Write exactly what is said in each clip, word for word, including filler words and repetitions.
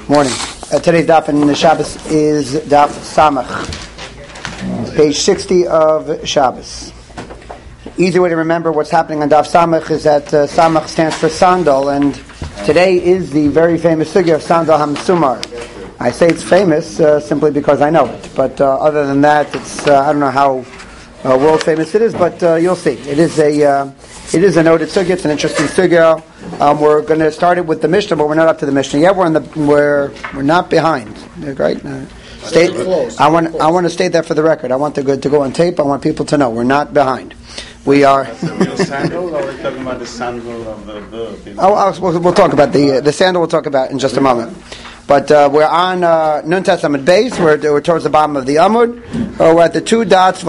Morning. Uh, today's daf in the Shabbos is daf Samach, page sixty of Shabbos. Easy way to remember what's happening on daf Samach is that uh, Samach stands for sandal, and today is the very famous sugya of Sandal HaMesumar. I say it's famous uh, simply because I know it, but uh, other than that, it's uh, I don't know how uh, world famous it is, but uh, you'll see. It is a uh, it is a noted sugya. It's an interesting sugya. Um, we're going to start it with the Mishnah, but we're not up to the Mishnah yet. We're in the we're we're not behind, right? Uh, state, I want I want to state that for the record. I want to go to go on tape. I want people to know we're not behind. We are. That's the real sandal, or are we talking about the sandal of the verb? Oh, I'll, we'll, we'll talk about the uh, the sandal. We'll talk about in just a moment. But uh, we're on uh, Nun Tes Amud Beis. We're, we're towards the bottom of the Amud. Uh, we're at the two dots.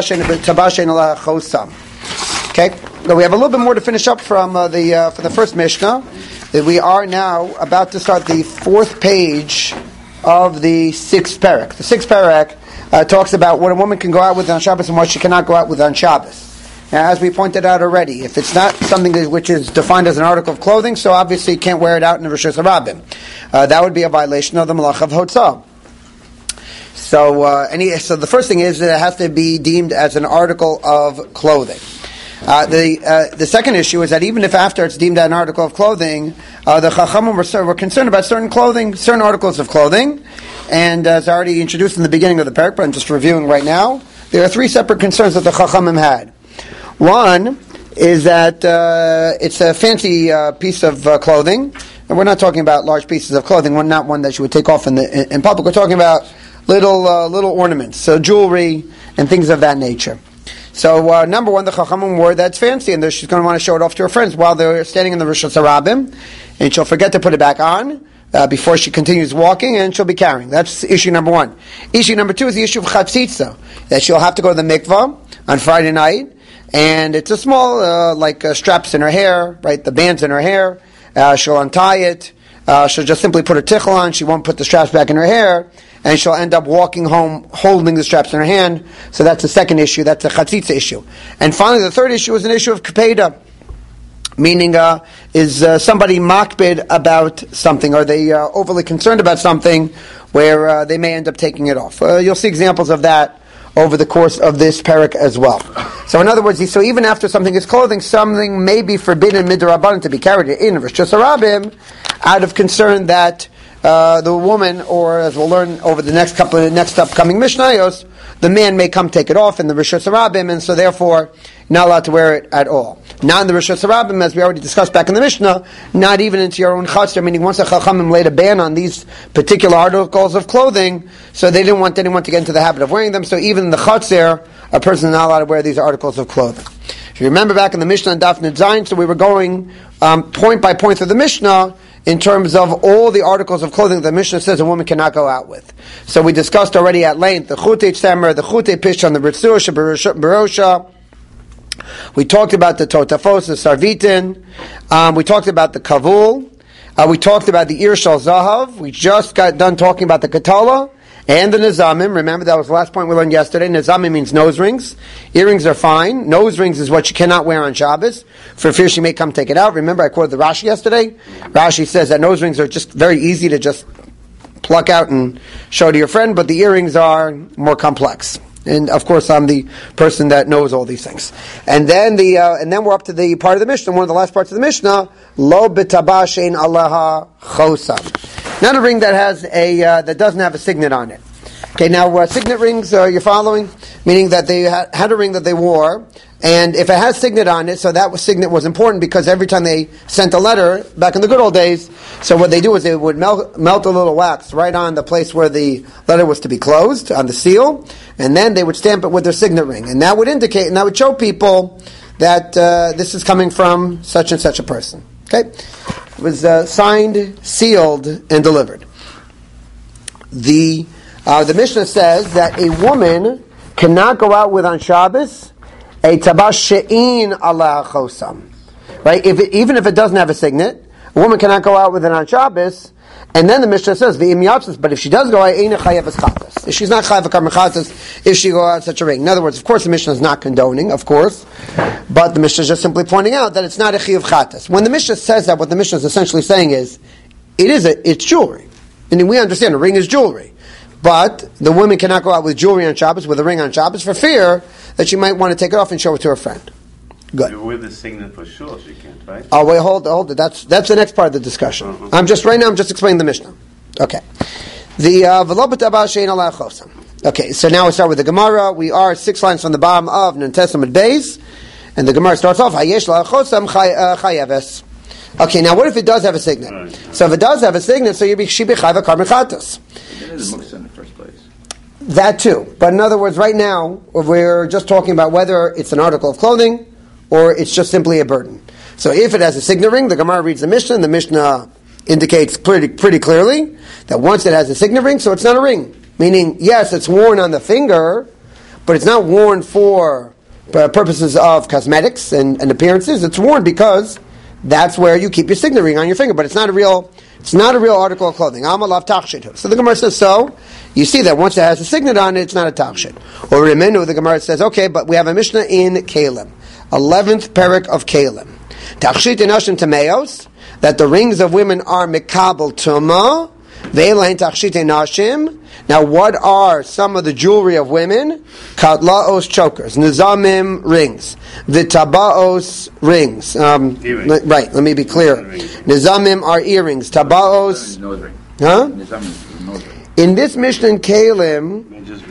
Okay. So we have a little bit more to finish up from uh, the uh, from the first Mishnah. That we are now about to start the fourth page of the sixth parak. The sixth parak uh, talks about what a woman can go out with on Shabbos and what she cannot go out with on Shabbos. Now, as we pointed out already, if it's not something that, which is defined as an article of clothing, so obviously you can't wear it out in the Rishus Harabim. Uh, that would be a violation of the Malach of Hotzah. So, uh, any, so the first thing is that it has to be deemed as an article of clothing. Uh, the uh, the second issue is that even if after it's deemed an article of clothing, uh, the Chachamim were, were concerned about certain clothing, certain articles of clothing, and as I already introduced in the beginning of the parak, but I'm just reviewing right now, there are three separate concerns that the Chachamim had. One is that uh, it's a fancy uh, piece of uh, clothing, and we're not talking about large pieces of clothing. One, not one that you would take off in the in, in public. We're talking about little uh, little ornaments, so jewelry and things of that nature. So uh, number one, the Chachamim wore that's fancy, and she's going to want to show it off to her friends while they're standing in the Rishus Harabim, and she'll forget to put it back on uh, before she continues walking, and she'll be carrying. That's issue number one. Issue number two is the issue of chatzitza, that she'll have to go to the mikvah on Friday night. And it's a small, uh, like uh, straps in her hair, right? The bands in her hair. Uh, she'll untie it. Uh, she'll just simply put her tichel on. She won't put the straps back in her hair. And she'll end up walking home holding the straps in her hand. So that's the second issue. That's a chatzitza issue. And finally, the third issue is an issue of kapeda. Meaning, uh, is uh, somebody makbid about something? Are they uh, overly concerned about something where uh, they may end up taking it off? Uh, you'll see examples of that over the course of this parak as well. So in other words, so even after something is clothing, something may be forbidden midrabanan to be carried in Rishus Harabim out of concern that uh, the woman, or as we'll learn over the next couple of next upcoming Mishnayos, the man may come take it off in the Rishus Harabim, and so therefore not allowed to wear it at all. Not in the Rishus Harabim, as we already discussed back in the Mishnah, not even into your own chatzar, meaning once the Chachamim laid a ban on these particular articles of clothing, so they didn't want anyone to get into the habit of wearing them, so even in the chatzar, a person is not allowed to wear these articles of clothing. If you remember back in the Mishnah and Daf Nid Zayin, so we were going um, point by point through the Mishnah in terms of all the articles of clothing that the Mishnah says a woman cannot go out with. So we discussed already at length the chutei tzemer, the chutei pishon, the ritzur barosha. We talked about the totafos, the sarvitin. Um, we talked about the kavul. Uh, we talked about the ir shal zahav. We just got done talking about the katala and the nizamim. Remember, that was the last point we learned yesterday. Nizamim means nose rings. Earrings are fine. Nose rings is what you cannot wear on Shabbos, for fear she may come take it out. Remember, I quoted the Rashi yesterday. Rashi says that nose rings are just very easy to just pluck out and show to your friend, but the earrings are more complex. And of course, I'm the person that knows all these things. And then the uh, and then we're up to the part of the Mishnah, one of the last parts of the Mishnah. Lo b'tabah shein alaha chosam. Not a ring that has a uh, that doesn't have a signet on it. Okay, now uh, signet rings, uh, you're following, meaning that they ha- had a ring that they wore, and if it has signet on it, so that was, signet was important because every time they sent a letter back in the good old days, so what they do is they would melt, melt a little wax right on the place where the letter was to be closed, on the seal, and then they would stamp it with their signet ring, and that would indicate, and that would show people that uh, this is coming from such and such a person. Okay, it was uh, signed, sealed, and delivered. The uh, the Mishnah says that a woman cannot go out with on Shabbos a tabah she'in ala chosam. Right? If it, even if it doesn't have a signet, a woman cannot go out with it on Shabbos. And then the Mishnah says, "V'im yatzis." But if she does go out, "Eina chayev chatas." If she's not chayev chatas, if she go out such a ring. In other words, of course, the Mishnah is not condoning, of course, but the Mishnah is just simply pointing out that it's not a chayev chatas. When the Mishnah says that, what the Mishnah is essentially saying is, it is a, it's jewelry. And we understand a ring is jewelry. But the woman cannot go out with jewelry on Shabbos, with a ring on Shabbos, for fear that she might want to take it off and show it to her friend. Good. With the signet for sure, she can't, right? Oh, wait, hold, hold it. That's that's the next part of the discussion. Uh-huh. I'm just, right now, I'm just explaining the Mishnah. Okay. The, uh, okay, so now we start with the Gemara. We are six lines from the bottom of Nantesamid Beis, and the Gemara starts off, Hayesh la'achosam chayeves. Okay, now what if it does have a signet? Right. So if it does have a signet, so you'd be she be chayva karban chatas. It is a muksa in the first place. That too. But in other words, right now, we're just talking about whether it's an article of clothing or it's just simply a burden. So if it has a signet ring, the Gemara reads the Mishnah, and the Mishnah indicates pretty pretty clearly that once it has a signet ring, so it's not a ring. Meaning, yes, it's worn on the finger, but it's not worn for purposes of cosmetics and, and appearances. It's worn because that's where you keep your signet ring on your finger, but it's not a real, it's not a real article of clothing. Amalav tachshit. So the Gemara says so. You see that once it has a signet on it, it's not a tachshit. Or remenu, the Gemara says, okay, but we have a Mishnah in Kalim, eleventh parak of Kalim. Tachshit inashim tameos, that the rings of women are mikabel tuma, ve'elain tachshit inashim. Now, what are some of the jewelry of women? Katlaos chokers, nizamim rings, vitabaos rings. Um, l- right, let me be clear. Nizamim are earrings. Tabaos. Nose ring. Huh? Nizamim, nose ring. In this Mishnah in Kalim,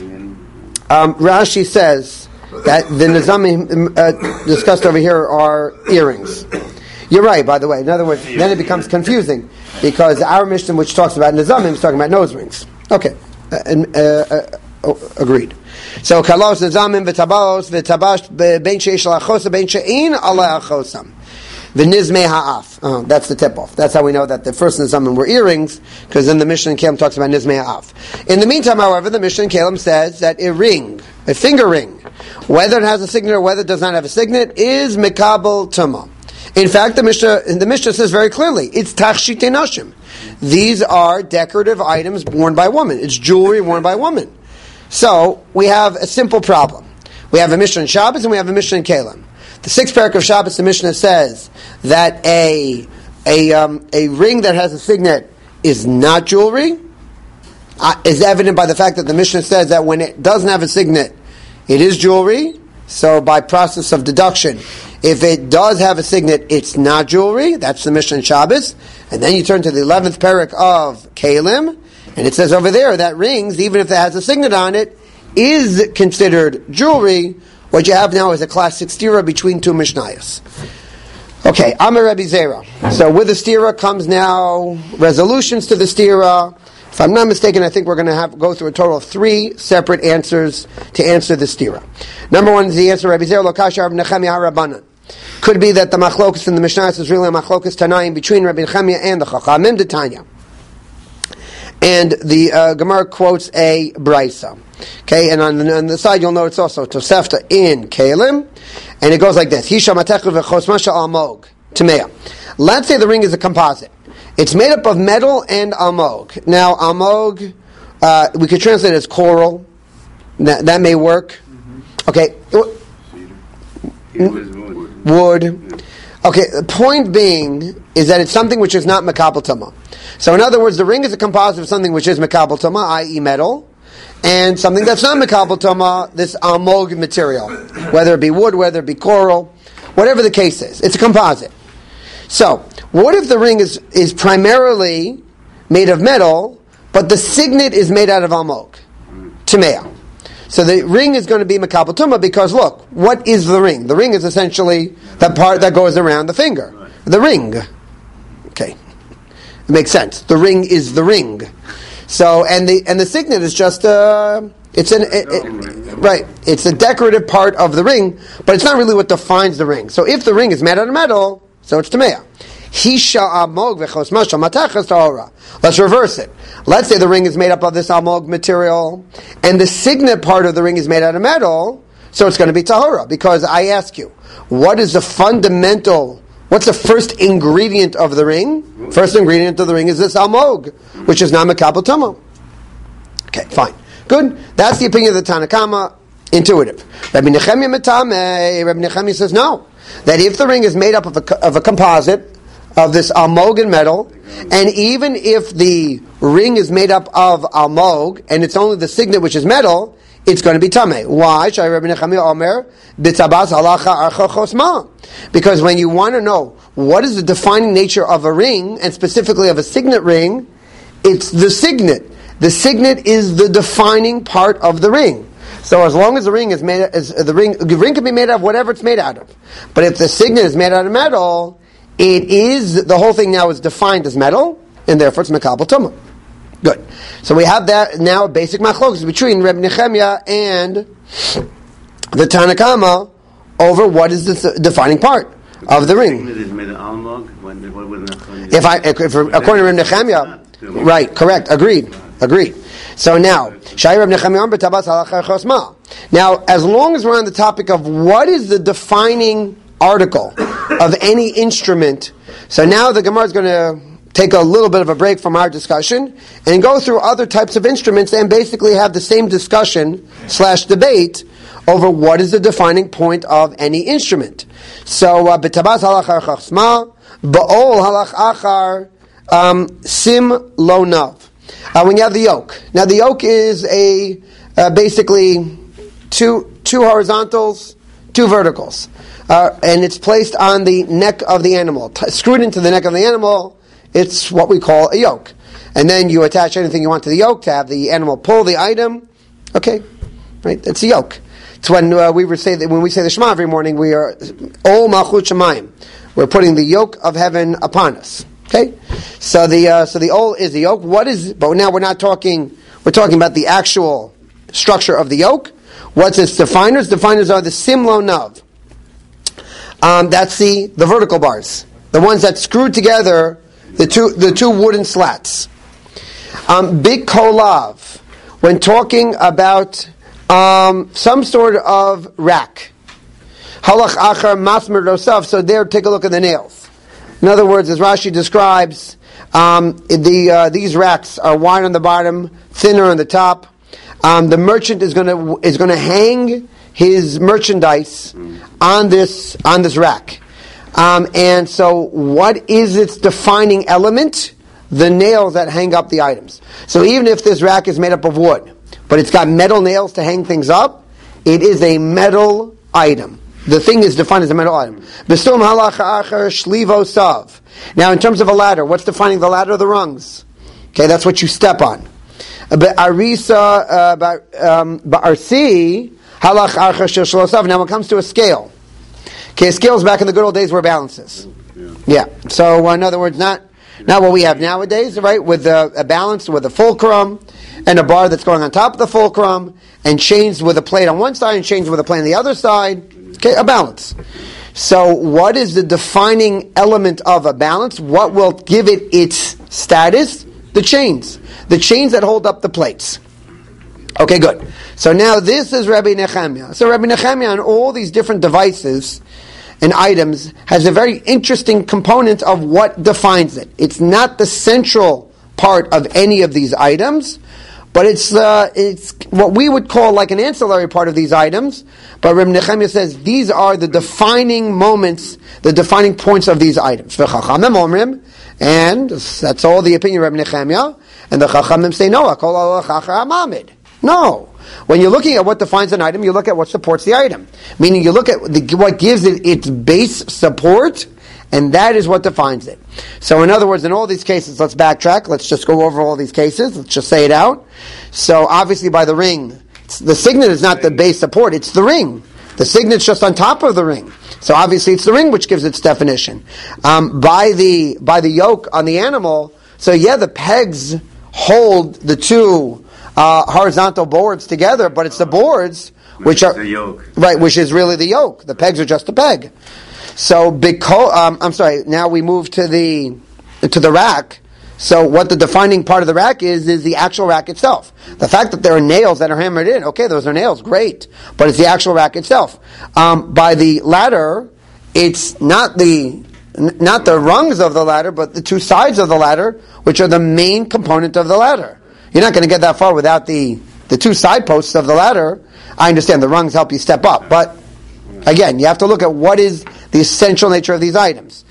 um, Rashi says that the nizamim uh, discussed over here are earrings. You're right, by the way. In other words, then it becomes confusing because our Mishnah, which talks about nizamim, is talking about nose rings. Okay. Uh, uh, uh, oh, agreed. So kalos nizamim v'tabaos v'tabash bein sheish la'achosa bein she'in ala achosam v'nizmei ha'af. Oh, that's the tip-off. That's how we know that the first nizamim were earrings, because then the Mishnah in Kalim talks about nizmei ha'af. In the meantime, however, the Mishnah in Kalim says that a ring, a finger ring, whether it has a signet or whether it does not have a signet, is mikabel tuma. In fact, the Mishnah, the Mishnah says very clearly, it's tachshit nashim. These are decorative items worn by women. It's jewelry worn by women. So, we have a simple problem. We have a Mishnah in Shabbos and we have a Mishnah in Kalim. The sixth parak of Shabbos, the Mishnah says that a a um, a ring that has a signet is not jewelry. Uh, is evident by the fact that the Mishnah says that when it doesn't have a signet, it is jewelry. So, by process of deduction, if it does have a signet, it's not jewelry. That's the Mishnah in Shabbos. And then you turn to the eleventh parak of Kalim, and it says over there that rings, even if it has a signet on it, is considered jewelry. What you have now is a classic stira between two Mishnayos. Okay, Amar Rabbi Zera. So with the stira comes now resolutions to the stira. If I'm not mistaken, I think we're going to have go through a total of three separate answers to answer the stira. Number one is the answer Rabbi Zera Lokasha Rabbi Nechemia HaRabbanan. Could be that the machlokus in the Mishnah is really a machlokus Tanaim between Rabbi Nechemia and the Chachamim, the Tanya. And the uh, Gemara quotes a Braisa. Okay, and on the, on the side you'll notice also Tosefta in Kalim, and it goes like this: Hisha matechu v'chosmasha almog Tamea. Let's say the ring is a composite. It's made up of metal and almog. Now, almog, uh, we could translate it as coral. That, that may work. Mm-hmm. Okay. Wood. wood. Okay, the point being is that it's something which is not makabel tuma. So in other words, the ring is a composite of something which is makabel tuma, that is metal, and something that's not makabel tuma, this almog material, whether it be wood, whether it be coral, whatever the case is. It's a composite. So, what if the ring is, is primarily made of metal, but the signet is made out of almog, tamea? So the ring is going to be makabel tuma because look, what is the ring? The ring is essentially the part that goes around the finger. The ring. Okay. It makes sense. The ring is the ring. So, and the and the signet is just uh it's an it, it, right. It's a decorative part of the ring, but it's not really what defines the ring. So if the ring is made out of metal, so it's tamea. Hisha almog v'chosmasha matachas tahora. Let's reverse it. Let's say the ring is made up of this almog material, and the signet part of the ring is made out of metal, so it's going to be tahora. Because I ask you, what is the fundamental, what's the first ingredient of the ring? First ingredient of the ring is this almog, which is not makabel tuma. Okay, fine. Good. That's the opinion of the Tanakama. Intuitive. Rabbi Nechemia Metame, Rabbi Nechemia says no. That if the ring is made up of a, of a composite, of this almog and metal, and even if the ring is made up of almog and it's only the signet which is metal, it's going to be tameh. Why? Because when you want to know what is the defining nature of a ring, and specifically of a signet ring, it's the signet. The signet is the defining part of the ring. So as long as the ring is made, as the ring, the ring can be made out of whatever it's made out of. But if the signet is made out of metal, it is, the whole thing now is defined as metal, and therefore it's mekabel tumah. Good. So we have that now, a basic machlokes between Reb Nechemia and the Tanna Kama over what is the defining part of the ring. If I, if, if according to Reb Nechemia, right, correct, agreed, agreed. So now, now, as long as we're on the topic of what is the defining article of any instrument, so now the Gemara is going to take a little bit of a break from our discussion and go through other types of instruments and basically have the same discussion slash debate over what is the defining point of any instrument. So, b'tabas halach chachma, ba'ol halach achar, sim lo nav. Uh, when you have the yoke. Now the yoke is a uh, basically two two horizontals, two verticals, uh, and it's placed on the neck of the animal, T- screwed into the neck of the animal. It's what we call a yoke, and then you attach anything you want to the yoke to have the animal pull the item. Okay, right? It's a yoke. It's when uh, we say that when we say the Shema every morning, we are Ol Malchut Shemayim. We're putting the yoke of heaven upon us. Okay, so the uh, so the ol is the yoke. What is? But now we're not talking. We're talking about the actual structure of the yoke. What's its definers? Definers are the simlo nav. Um, that's the the vertical bars, the ones that screw together the two the two wooden slats. Um, big kolav. When talking about um, some sort of rack, halach achar masmer rosav. So there, take a look at the nails. In other words, as Rashi describes, um, the uh, these racks are wide on the bottom, thinner on the top. Um, the merchant is going to is going to hang his merchandise on this on this rack, um, and so what is its defining element? The nails that hang up the items. So even if this rack is made up of wood, but it's got metal nails to hang things up, it is a metal item. The thing is defined as a metal item. Besum halacha acher shlivo sav. Now, in terms of a ladder, what's defining the ladder? The rungs. Okay, that's what you step on. But arisa, ba'arsi halach acher shlo sav. Now, when it comes to a scale, okay, scales back in the good old days were balances. Yeah. So, in other words, not not what we have nowadays, right? With a, a balance with a fulcrum and a bar that's going on top of the fulcrum, and chains with a plate on one side and chains with a plate on the other side. Okay, a balance. So what is the defining element of a balance? What will give it its status? The chains. The chains that hold up the plates. Okay, good. So now this is Rabbi Nechemia. So Rabbi Nechemia on all these different devices and items has a very interesting component of what defines it. It's not the central part of any of these items, but it's uh, it's what we would call like an ancillary part of these items. But Reb Nechemia says these are the defining moments, the defining points of these items. And that's all the opinion of Reb Nechemia. And the Chachamim say no. No. When you're looking at what defines an item, you look at what supports the item. Meaning you look at the, what gives it its base support, and that is what defines it. So in other words, in all these cases, let's backtrack. Let's just go over all these cases. Let's just say it out. So obviously by the ring, the signet is not the base support, it's the ring. The signet's just on top of the ring. So obviously it's the ring which gives its definition. Um, by the by the yoke on the animal, so yeah, the pegs hold the two uh, horizontal boards together, but it's the boards which, which are the yoke. Right, which is really the yoke. The pegs are just a peg. So, because, um, I'm sorry, now we move to the to the rack. So what the defining part of the rack is, is the actual rack itself. The fact that there are nails that are hammered in, okay, those are nails, great. But it's the actual rack itself. Um, by the ladder, it's not the not the rungs of the ladder, but the two sides of the ladder, which are the main component of the ladder. You're not going to get that far without the, the two side posts of the ladder. I understand the rungs help you step up, but again, you have to look at what is the essential nature of these items.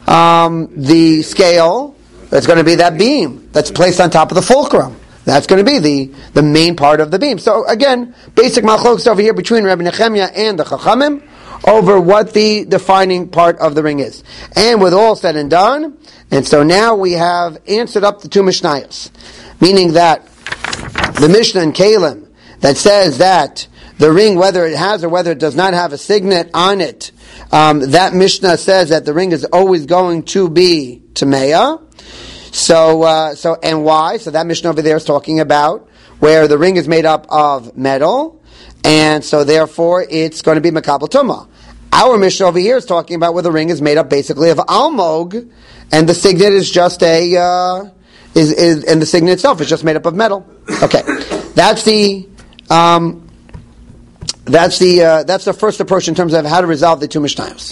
um, the scale, it's going to be that beam that's placed on top of the fulcrum. That's going to be the, the main part of the beam. So again, basic machlokes over here between Rabbi Nechemia and the Chachamim over what the defining part of the ring is. And with all said and done, and so now we have answered up the two Mishnayos, meaning that the Mishnah in Kalim that says that the ring, whether it has or whether it does not have a signet on it, um, that Mishnah says that the ring is always going to be Tameya. So, uh, so, and why? So that Mishnah over there is talking about where the ring is made up of metal, and so therefore it's going to be Makabel Tumah. Our Mishnah over here is talking about where the ring is made up basically of almog, and the signet is just a, uh, is, is, and the signet itself is just made up of metal. Okay. That's the, um, That's the uh, that's the first approach in terms of how to resolve the two Mishnayos.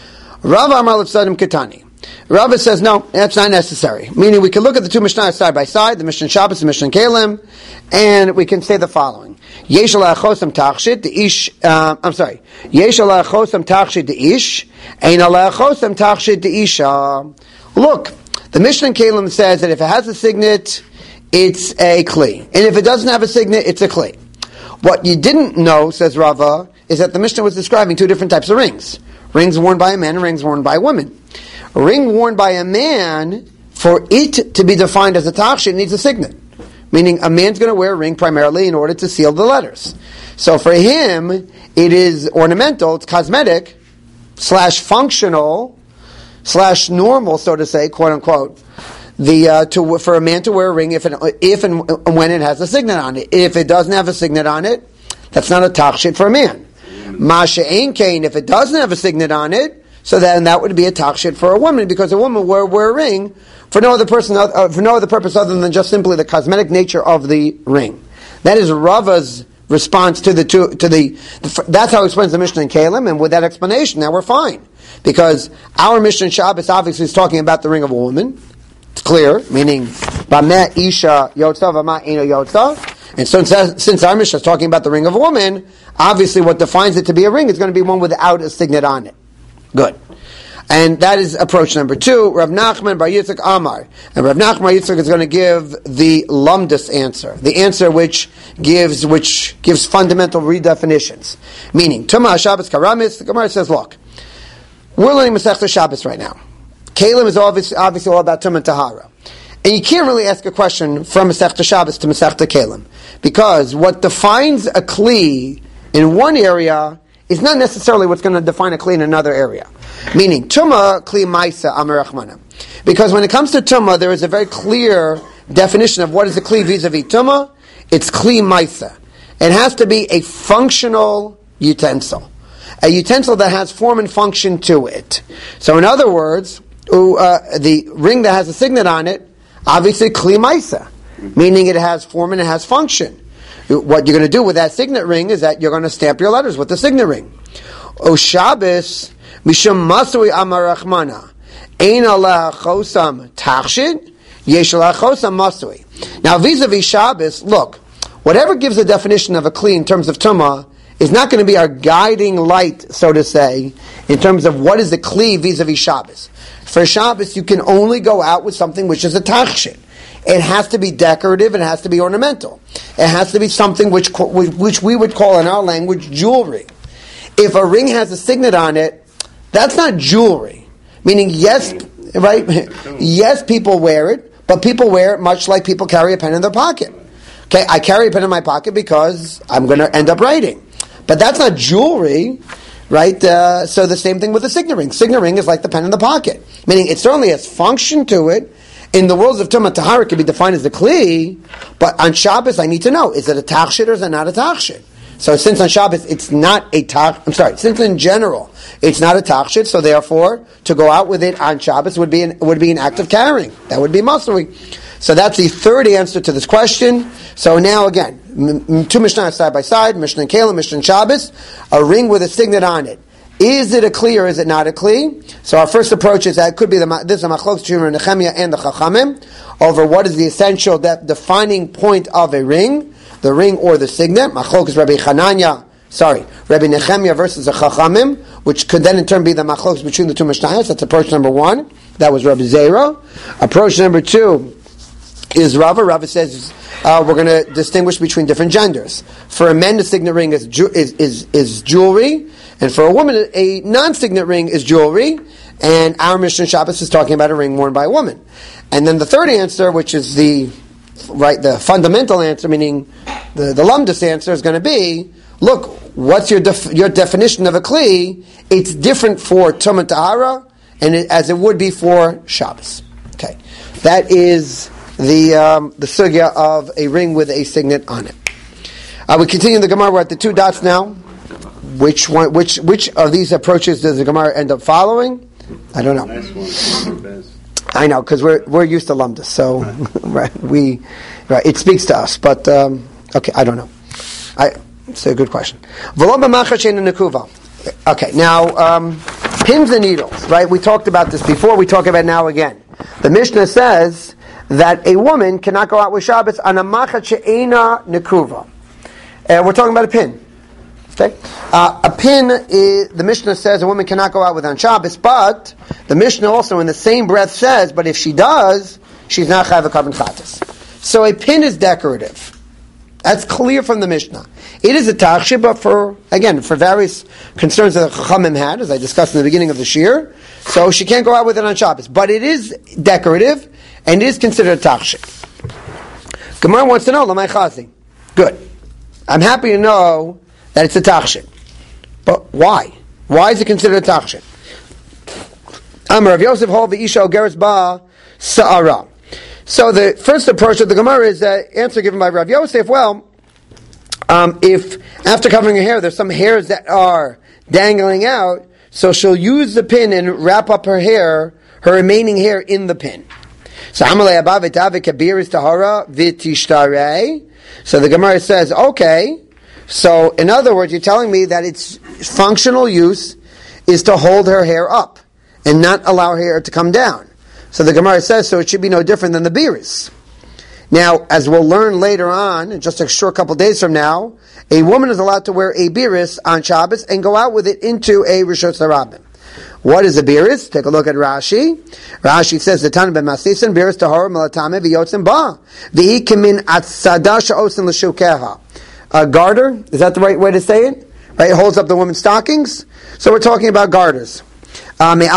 Rav Amar L'Tzadim Ketani. Rav says no, that's not necessary. Meaning we can look at the two Mishnayos side by side, the Mishnah Shabbos and Mishnah Kalim, and we can say the following: Yesh alachosam tachshit the ish. Uh, I'm sorry. Yesh alachosam tachshit the ish. Ein alachosam tachshit the isha. Look, the Mishnah Kalim says that if it has a signet, it's a kli, and if it doesn't have a signet, it's a kli. What you didn't know, says Rava, is that the Mishnah was describing two different types of rings. Rings worn by a man and rings worn by a woman. A ring worn by a man, for it to be defined as a tachshit, needs a signet. Meaning a man's going to wear a ring primarily in order to seal the letters. So for him, it is ornamental, it's cosmetic, slash functional, slash normal, so to say, quote unquote, The uh, to for a man to wear a ring if and if and when it has a signet on it. If it doesn't have a signet on it, that's not a tachshit for a man. Masha ein kain, if it doesn't have a signet on it, so then that would be a tachshit for a woman, because a woman will wear a ring for no other person uh, for no other purpose other than just simply the cosmetic nature of the ring. That is Rava's response to the two to the, the that's how he explains the Mishnah in Kalim, and with that explanation, now we're fine, because our Mishnah in Shabbos obviously is talking about the ring of a woman. It's clear, meaning Bameh Isha Yotza Vama Eno Yotza. And so since, since our Mishnah is talking about the ring of a woman, obviously what defines it to be a ring is going to be one without a signet on it. Good. And that is approach number two. Rav Nachman Bar Yitzchak Amar. And Rav Nachman Bar Yitzchak is going to give the lumdus answer. The answer which gives which gives fundamental redefinitions. Meaning, Tumah Shabbos Karamis, the Gemara says, look, we're learning Masechta Shabbos right now. Kalim is obviously, obviously all about Tum and Tahara. And you can't really ask a question from Masechta Shabbos to Masechta Kalim, because what defines a Kli in one area is not necessarily what's going to define a Kli in another area. Meaning, Tumah, Kli Maisa, Amar Rachmana. Because when it comes to Tumah, there is a very clear definition of what is a Kli vis-a-vis Tumah. It's Kli Maisa. It has to be a functional utensil. A utensil that has form and function to it. So in other words, Uh, the ring that has a signet on it, obviously Kli Maisa, meaning it has form and it has function. What you're going to do with that signet ring is that you're going to stamp your letters with the signet ring. O Shabbos, Mishum Masui Amar Rachmana, Ein Allah Chosam Tachshid, Yesh Allah Chosam Masui. Now vis-a-vis Shabbos, look, whatever gives a definition of a Kli in terms of Tumah is not going to be our guiding light, so to say, in terms of what is the Kli vis-a-vis Shabbos. For Shabbos, you can only go out with something which is a tachshit. It has to be decorative, it has to be ornamental. It has to be something which which we would call in our language jewelry. If a ring has a signet on it, that's not jewelry. Meaning, yes, right? Yes, people wear it, but people wear it much like people carry a pen in their pocket. Okay, I carry a pen in my pocket because I'm going to end up writing. But that's not jewelry. Right? Uh, so the same thing with the signet ring. Signet ring is like the pen in the pocket. Meaning it certainly has function to it. In the worlds of Tumah Tahara, it can be defined as the Kli, but on Shabbos I need to know, is it a tachshit or is it not a tachshit? So since on Shabbos it's not a tach, I'm sorry, since in general it's not a tachshit, so therefore to go out with it on Shabbos would be an, would be an act of carrying. That would be masui. So that's the third answer to this question. So now again, m- two Mishnah side by side, Mishnah and Kalim, Mishnah and Shabbos, a ring with a signet on it. Is it a Kli or is it not a Kli? So our first approach is that it could be the this is a machlokes between Nechemia and the Chachamim over what is the essential de- defining point of a ring, the ring or the signet. Machlokes is Rabbi Chananya, sorry, Rabbi Nechemia versus the Chachamim, which could then in turn be the machlokes between the two Mishnayos. That's approach number one. That was Rabbi Zera. Approach number two is Rava. Rava says uh, we're going to distinguish between different genders. For a man, the signet ring is, ju- is, is, is jewelry, and for a woman, a non-signet ring is jewelry. And our Mishnah Shabbos is talking about a ring worn by a woman. And then the third answer, which is the right, the fundamental answer, meaning the, the lumdus answer, is going to be, look, what's your def- your definition of a kli? It's different for Tumah Tahara, and it, as it would be for Shabbos. Okay, that is the um, the sugya of a ring with a signet on it. Uh, we continue the Gemara. We're at the two dots now. Which one? Which which of these approaches does the Gemara end up following? I don't know. Nice one. I know, because we're we're used to lumdus, so right, we right, it speaks to us. But um, okay, I don't know. I it's a good question. Okay, now um, pins and needles. Right, we talked about this before. We talk about it now again. The Mishnah says that a woman cannot go out with Shabbos on a macha she'ena nekuva. And we're talking about a pin. Okay, uh, a pin is, the Mishnah says a woman cannot go out with on Shabbos, but the Mishnah also in the same breath says, but if she does, she's not chayv carbon chatas. So a pin is decorative. That's clear from the Mishnah. It is a tachshit, but for, again, for various concerns that the Chachamim had, as I discussed in the beginning of the shir, so she can't go out with it on Shabbos. But it is decorative, and it is considered a tachshit. Gemara wants to know, Lamai Chazi. Good. I'm happy to know that it's a tachshit. But why? Why is it considered a tachshit? Amar Rav Yosef Hol v'isha ogeres ba sa'ara. So the first approach of the Gemara is the answer given by Rav Yosef. Well, um, if after covering her hair, there's some hairs that are dangling out, so she'll use the pin and wrap up her hair, her remaining hair in the pin. So Amalei Abba v'tavik kabir is tahara v'tishtarei. So the Gemara says, okay. So, in other words, you're telling me that its functional use is to hold her hair up and not allow her hair to come down. So the Gemara says, so it should be no different than the biris. Now, as we'll learn later on, in just a short couple days from now, a woman is allowed to wear a biris on Shabbos and go out with it into a Rishos HaRabim. What is a biris? Take a look at Rashi. Rashi says, the Tana ben Masisin, biris tahor melatame v'yotzim ba. V'hi kimin atzada sha'osin l'shukeha. A garter, is that the right way to say it? Right, it holds up the woman's stockings. So we're talking about garters. Okay,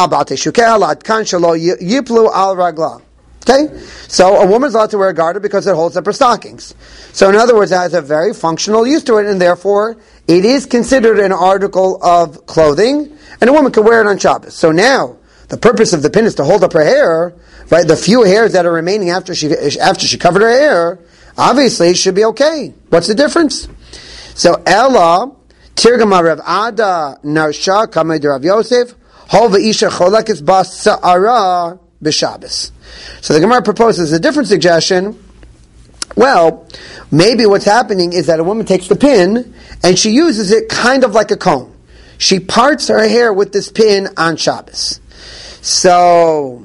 so a woman's allowed to wear a garter because it holds up her stockings. So in other words, it has a very functional use to it, and therefore it is considered an article of clothing, and a woman can wear it on Shabbos. So now, the purpose of the pin is to hold up her hair, right? The few hairs that are remaining after she after she covered her hair, obviously, it should be okay. What's the difference? So, Ella, Tirgama Rav Ada, Narsha, Kamei Rav Yosef, Hol V'isha Cholekes Bas Sa'ara B'Shabbos. So the Gemara proposes a different suggestion. Well, maybe what's happening is that a woman takes the pin, and she uses it kind of like a comb. She parts her hair with this pin on Shabbos. So,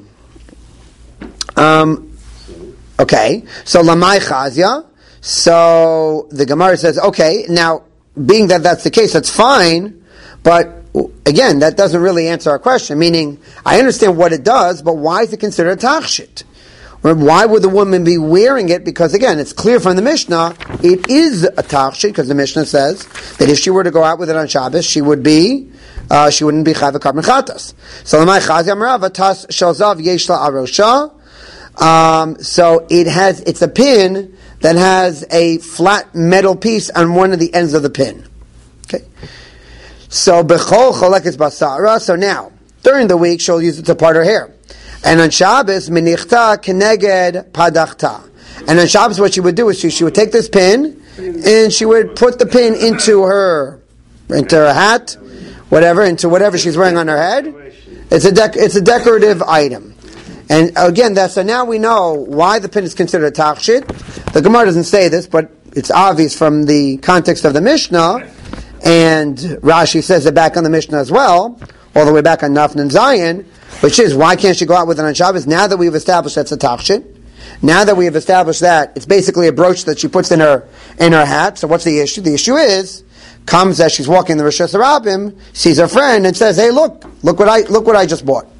um... Okay, so Lamai Chazia. So the Gemara says, okay, now being that that's the case, that's fine. But again, that doesn't really answer our question. Meaning, I understand what it does, but why is it considered a tachshit? Why would the woman be wearing it? Because again, it's clear from the Mishnah, it is a tachshit, because the Mishnah says that if she were to go out with it on Shabbos, she would be, uh, she wouldn't be chayv karbon chatas. So Lamai Chazia Amarav tas shalzav yesh la arosha. Um, so it has, it's a pin that has a flat metal piece on one of the ends of the pin. Okay. So, bechol cholekes basara. So now, during the week, she'll use it to part her hair. And on Shabbos, minichta keneged padachta. And on Shabbos, what she would do is she, she would take this pin, and she would put the pin into her, into her hat, whatever, into whatever she's wearing on her head. It's a dec- it's a decorative item. And again, that's, so now we know why the pin is considered a tachshit. The Gemara doesn't say this, but it's obvious from the context of the Mishnah, and Rashi says it back on the Mishnah as well, all the way back on Nafn and Zion, which is, why can't she go out with it on Shabbos? Now that we've established that's a tachshit, now that we have established that, it's basically a brooch that she puts in her in her hat, so what's the issue? The issue is, comes as she's walking the Rishos HaRabim, sees her friend, and says, hey, look, look what I look what I just bought.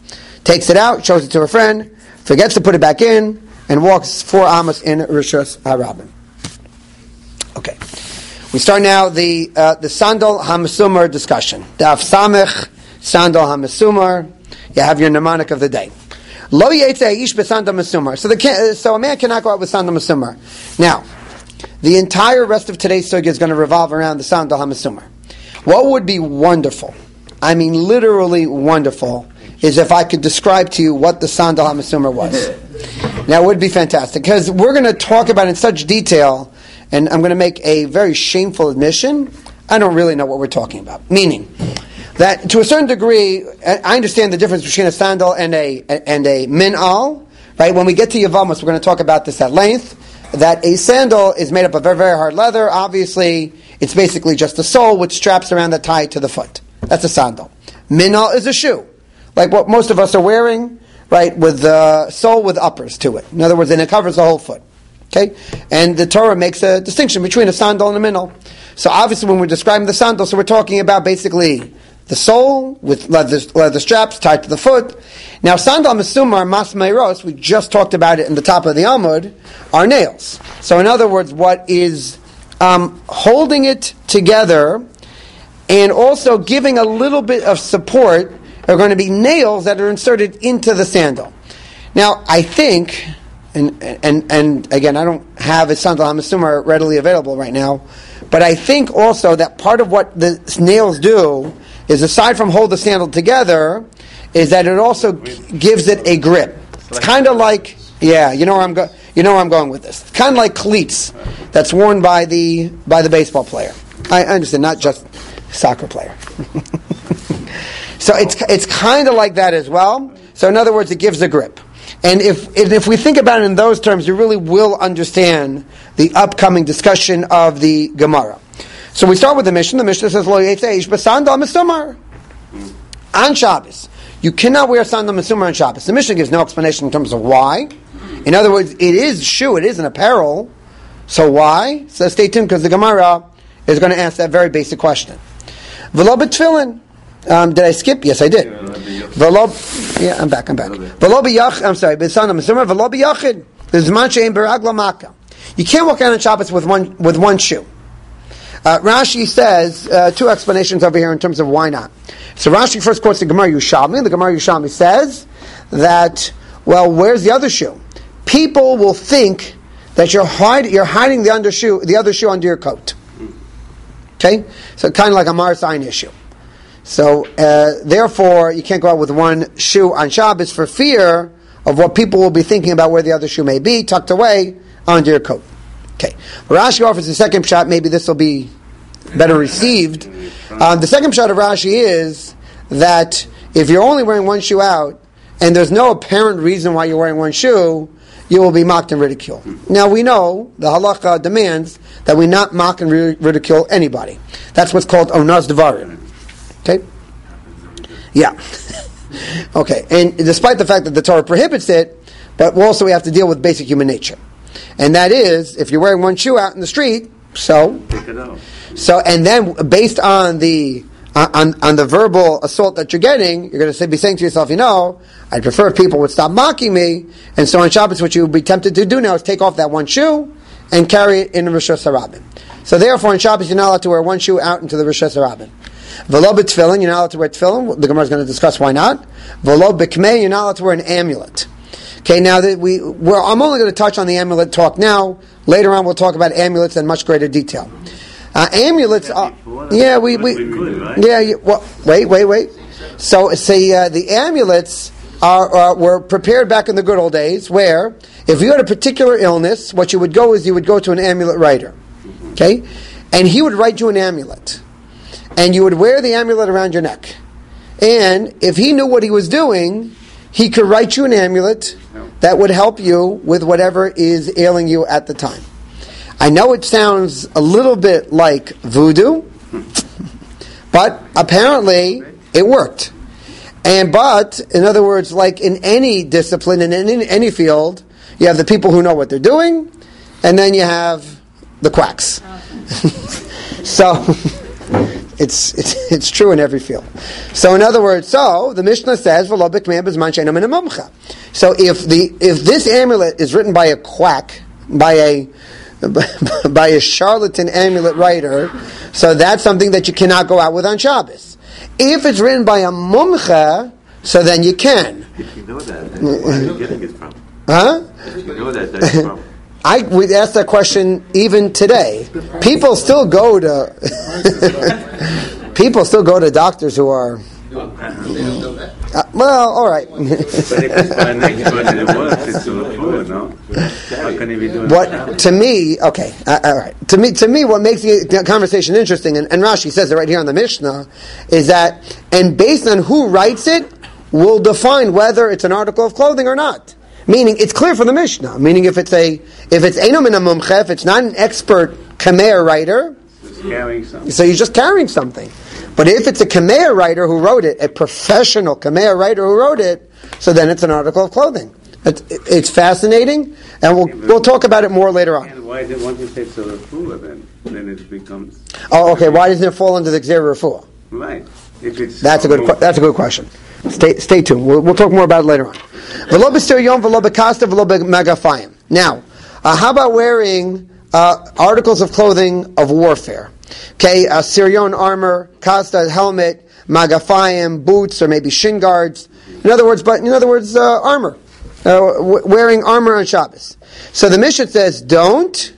takes it out, shows it to a friend, forgets to put it back in, and walks four amos in Rishus Harabim. Okay. We start now the uh, the Sandal HaMesumar discussion. Daf Samech, Sandal HaMesumar. You have your mnemonic of the day. Lo Yetzeh Ish B'Sandal Mesumar. So the so a man cannot go out with Sandal Mesumar. Now, the entire rest of today's sugya is going to revolve around the Sandal HaMesumar. What would be wonderful, I mean literally wonderful, is if I could describe to you what the Sandal HaMesumar was. Now, it would be fantastic, because we're going to talk about it in such detail, and I'm going to make a very shameful admission. I don't really know what we're talking about. Meaning, that to a certain degree, I understand the difference between a sandal and a and a min'al, right? When we get to Yevamos, we're going to talk about this at length, that a sandal is made up of very, very hard leather. Obviously, it's basically just a sole with straps around that tie to the foot. That's a sandal. Min'al is a shoe, like what most of us are wearing, right, with the sole with uppers to it. In other words, and it covers the whole foot. Okay? And the Torah makes a distinction between a sandal and a min'al. So obviously when we're describing the sandal, so we're talking about basically the sole with leather, leather straps tied to the foot. Now sandal mesumar mas meiros, we just talked about it in the top of the Amud, are nails. So in other words, what is um, holding it together and also giving a little bit of support are going to be nails that are inserted into the sandal. Now, I think, and and and again, I don't have a sandal HaMesumar readily available right now, but I think also that part of what the nails do is, aside from hold the sandal together, is that it also g- gives it a grip. It's kind of like, yeah, you know where I'm go- you know where I'm going with this. It's kind of like cleats that's worn by the by the baseball player. I understand, not just soccer player. So it's it's kind of like that as well. So in other words, it gives a grip. And if if we think about it in those terms, you really will understand the upcoming discussion of the Gemara. So we start with the Mishnah. The Mishnah says, "Lo yetzeh ish b'sandal mesumar." On Shabbos, you cannot wear sandal mesumar on Shabbos. The Mishnah gives no explanation in terms of why. In other words, it is a shoe, it is an apparel. So why? So stay tuned, because the Gemara is going to ask that very basic question. V'lo b'tfilin. Um, did I skip? Yes, I did. V'lo, yeah, I'm back. I'm back. V'lo b'yach. I'm sorry. B'sandal mesumar. V'lo b'yachid. There's man she'ein beragla makkah. You can't walk out on Shabbos with one with one shoe. Uh, Rashi says uh, two explanations over here in terms of why not. So Rashi first quotes the Gemara Yushalmi. The Gemara Yushalmi says that, well, where's the other shoe? People will think that you're hide, you're hiding the undershoe, the other shoe under your coat. Okay, so kind of like a Mar sign issue. So uh, therefore, you can't go out with one shoe on Shabbos for fear of what people will be thinking about where the other shoe may be, tucked away under your coat. Okay, Rashi offers the second shot. Maybe this will be better received. Um, the second shot of Rashi is that if you're only wearing one shoe out and there's no apparent reason why you're wearing one shoe, you will be mocked and ridiculed. Now we know the halacha demands that we not mock and ridicule anybody. That's what's called onas devarim. Okay? Yeah. Okay, and despite the fact that the Torah prohibits it, but also we have to deal with basic human nature. And that is, if you're wearing one shoe out in the street, so, Take it out. so, and then based on the uh, on on the verbal assault that you're getting, you're going to be saying to yourself, you know, I'd prefer if people would stop mocking me. And so on Shabbos, what you would be tempted to do now is take off that one shoe and carry it in the Rishus Harabim. So therefore, on Shabbos, you're not allowed to wear one shoe out into the Rishus Harabim. V'lo b'tfilin, you're not allowed to wear tefillin. The Gemara is going to discuss why not. V'lo b'kmei, you're not allowed to wear an amulet. Okay, now that we, we're, I'm only going to touch on the amulet talk now. Later on, we'll talk about amulets in much greater detail. Uh, amulets, are, yeah, we, we, yeah, yeah well, wait, wait, wait. So, see, uh, the amulets are, are were prepared back in the good old days, where if you had a particular illness, what you would go is you would go to an amulet writer, okay, and he would write you an amulet, and you would wear the amulet around your neck, and if he knew what he was doing, he could write you an amulet that would help you with whatever is ailing you at the time. I know it sounds a little bit like voodoo, but apparently it worked. And but, in other words, like in any discipline, and in any field, you have the people who know what they're doing, and then you have the quacks. So, It's, it's it's true in every field. So in other words, so the Mishnah says, "V'lo b'kmei b'zman she'eino min hamumcha." So if the if this amulet is written by a quack, by a by a charlatan amulet writer, so that's something that you cannot go out with on Shabbos. If it's written by a mumcha, so then you can. If you know that, then where are you getting it from? Huh? If you know that, that's the problem. I would ask that question even today. People still go to people still go to doctors who are. Uh, well, all right. But if it's by an expert and it works, it's still a fool, no? How can he be doing What that? to me? Okay, uh, all right. To me, to me, what makes the conversation interesting, and, and Rashi says it right here on the Mishnah, is that, and based on who writes it, will define whether it's an article of clothing or not. Meaning, it's clear from the Mishnah. Meaning, if it's a if it's eino min hamumcha, if it's not an expert kameir writer, Just carrying something. so you're just carrying something. But if it's a kameir writer who wrote it, a professional kameir writer who wrote it, so then it's an article of clothing. It's, it's fascinating, and we'll we'll talk about it more later on. And why did once you say it's a fool, then then it becomes Oh, okay. Why doesn't it fall under the Gzera Refuah? right? If it's That's a good. que- That's a good question. Stay stay tuned. We'll, we'll talk more about it later on. V'lo b'sir yom, v'lo b'kasta, v'lo b'magafayim. Now, uh, how about wearing uh, articles of clothing of warfare? Okay, uh, sirion armor, kasta helmet, magafayim boots, or maybe shin guards. In other words, but in other words, uh, armor. Uh, w- wearing armor on Shabbos. So the Mishnah says, don't.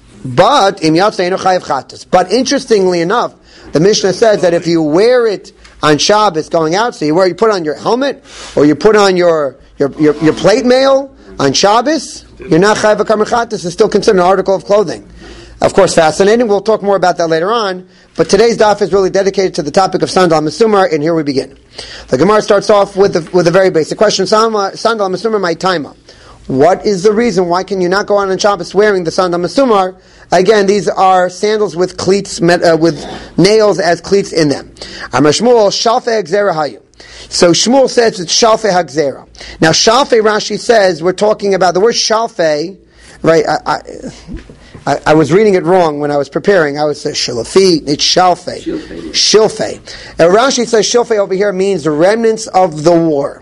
But im yatzei eino chayav chatas. But interestingly enough, the Mishnah says that if you wear it on Shabbos going out, so you wear, you put on your helmet, or you put on your your your, your plate mail on Shabbos, you're not chayav v'kamer chatas. It's still considered an article of clothing. Of course, fascinating. We'll talk more about that later on. But today's daf is really dedicated to the topic of Sandal Mesumar, and here we begin. The Gemara starts off with the, with a very basic question: Sandal Mesumar, my taima. What is the reason? Why can you not go on on Shabbos wearing the Sandal Mesumar? Again, these are sandals with cleats, uh, with nails as cleats in them. Amar Shmuel, Shalfei Hagzera Hayu. So Shmuel says it's Shalfei Hagzera. Now Shalfei, Rashi says, we're talking about the word Shalfei, right? I, I, I, I was reading it wrong when I was preparing. I was saying Shilafi, it's Shalfei. Shilfei. And Rashi says Shilfei over here means the remnants of the war.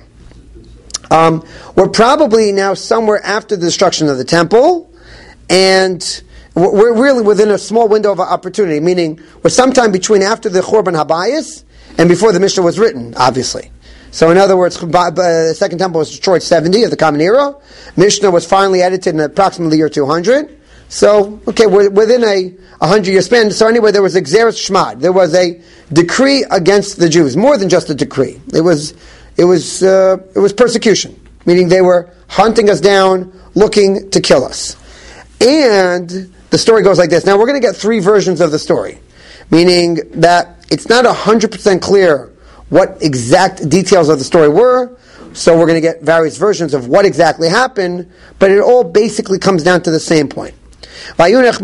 Um, we're probably now somewhere after the destruction of the temple, and we're really within a small window of opportunity, meaning we're sometime between after the Churban Habayis and before the Mishnah was written, obviously. So in other words, the Second Temple was destroyed seventy of the Common Era. Mishnah was finally edited in approximately year two hundred. So, okay, we're within a one hundred-year span. So anyway, there was a Gzeras Shmad. There was a decree against the Jews, more than just a decree. It was it was uh, it was persecution, meaning they were hunting us down, looking to kill us. And the story goes like this. Now, we're going to get three versions of the story, meaning that it's not one hundred percent clear what exact details of the story were, so we're going to get various versions of what exactly happened, but it all basically comes down to the same point. And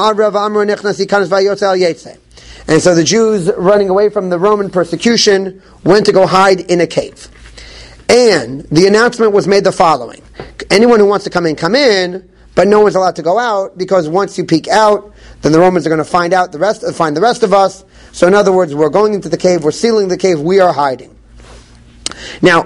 so the Jews, running away from the Roman persecution, went to go hide in a cave. And the announcement was made the following: anyone who wants to come in, come in, but no one's allowed to go out, because once you peek out, then the Romans are going to find out the rest, find the rest of us. So in other words, we're going into the cave, we're sealing the cave, we are hiding. Now,